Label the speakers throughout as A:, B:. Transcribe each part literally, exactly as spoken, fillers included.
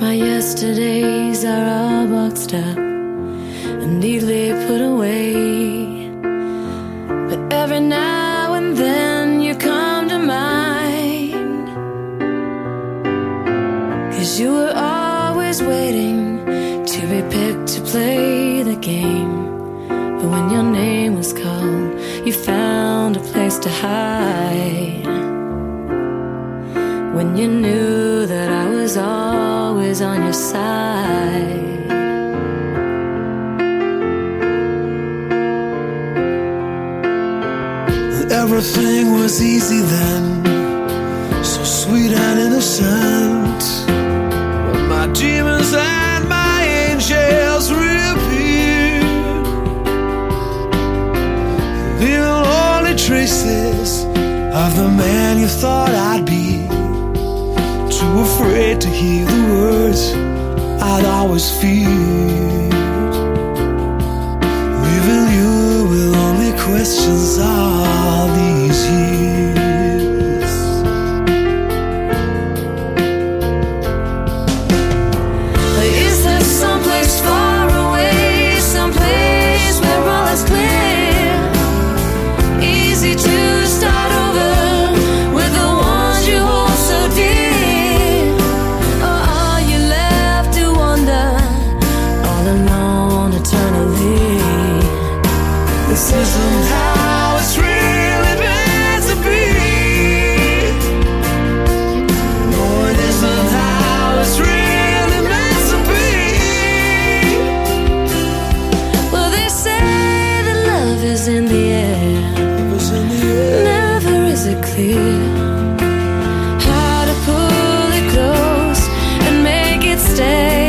A: My yesterdays are all boxed up and neatly put away. But every now and then you come to mind, 'cause you were always waiting to be picked to play the game. But when your name was called, you found a place to hide. When you knew that I was always on your side.
B: Everything was easy then, so sweet and innocent. But my demons and my angels reappeared, leaving only traces of the man you thought I'd be. Too afraid to hear the words I'd always feared, leaving you with only questions all these years.
A: Is there someplace far away, someplace where all is clear, easy to start over with the ones you hold so dear? Or are you left to wander all alone eternally?
B: This isn't how it's really meant to be. No, it isn't how it's really meant to be.
A: Well, they say that love is in the air,
B: It was in the air.
A: never is it clear how to pull it close and make it stay.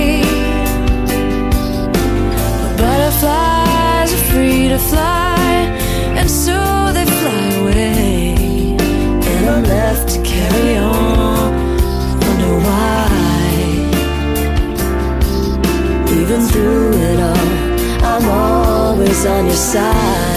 A: But butterflies are free to fly, and so they fly away, and I'm left to carry on, wonder why. Even through it all, I'm always on your side.